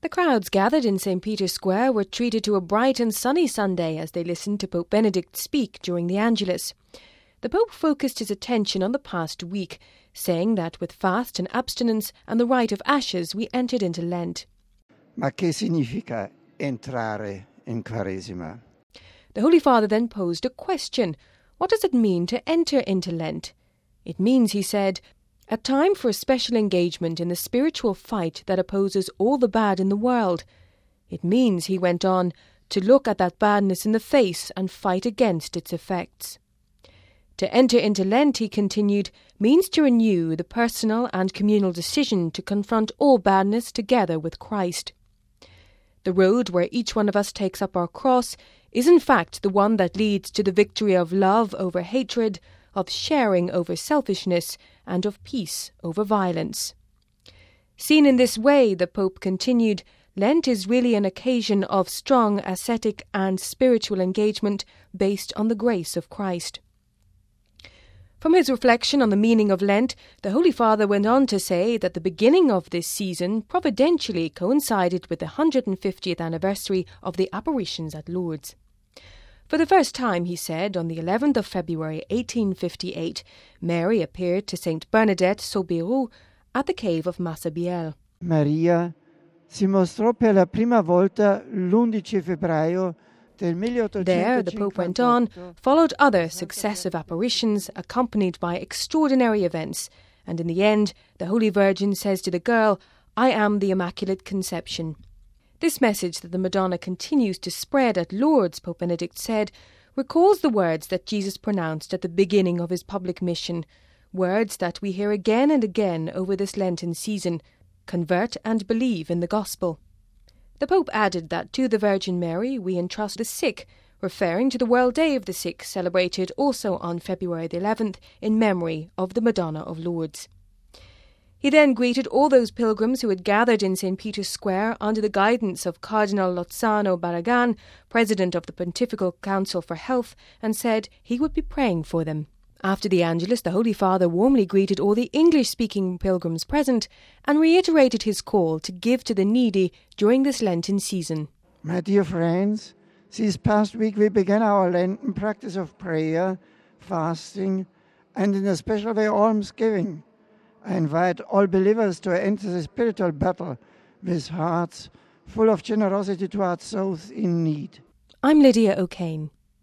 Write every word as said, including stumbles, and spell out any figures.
The crowds gathered in Saint Peter's Square were treated to a bright and sunny Sunday as they listened to Pope Benedict speak during the Angelus. The Pope focused his attention on the past week, saying that with fast and abstinence and the rite of ashes we entered into Lent. Ma che significa entrare in Quaresima? The Holy Father then posed a question. What does it mean to enter into Lent? It means, he said, a time for a special engagement in the spiritual fight that opposes all the bad in the world. It means, he went on, to look at that badness in the face and fight against its effects. To enter into Lent, he continued, means to renew the personal and communal decision to confront all badness together with Christ. The road where each one of us takes up our cross is in fact the one that leads to the victory of love over hatred, of sharing over selfishness, and of peace over violence. Seen in this way, the Pope continued, Lent is really an occasion of strong ascetic and spiritual engagement based on the grace of Christ. From his reflection on the meaning of Lent, the Holy Father went on to say that the beginning of this season providentially coincided with the one hundred fiftieth anniversary of the apparitions at Lourdes. For the first time, he said, on the eleventh of February eighteen fifty-eight, Mary appeared to Saint Bernadette Soubirous at the cave of Massabielle. Maria si mostrò per la prima volta l'undici febbraio del milleottocentocinquantotto. There, the Pope went on, followed other successive apparitions accompanied by extraordinary events, and in the end, the Holy Virgin says to the girl, I am the Immaculate Conception. This message that the Madonna continues to spread at Lourdes, Pope Benedict said, recalls the words that Jesus pronounced at the beginning of his public mission, words that we hear again and again over this Lenten season, convert and believe in the Gospel. The Pope added that to the Virgin Mary we entrust the sick, referring to the World Day of the Sick celebrated also on February the eleventh in memory of the Madonna of Lourdes. He then greeted all those pilgrims who had gathered in Saint Peter's Square under the guidance of Cardinal Lozano Barragan, President of the Pontifical Council for Health, and said he would be praying for them. After the Angelus, the Holy Father warmly greeted all the English-speaking pilgrims present and reiterated his call to give to the needy during this Lenten season. My dear friends, this past week we began our Lenten practice of prayer, fasting, and in a special way almsgiving. I invite all believers to enter the spiritual battle with hearts full of generosity towards those in need. I'm Lydia O'Kane.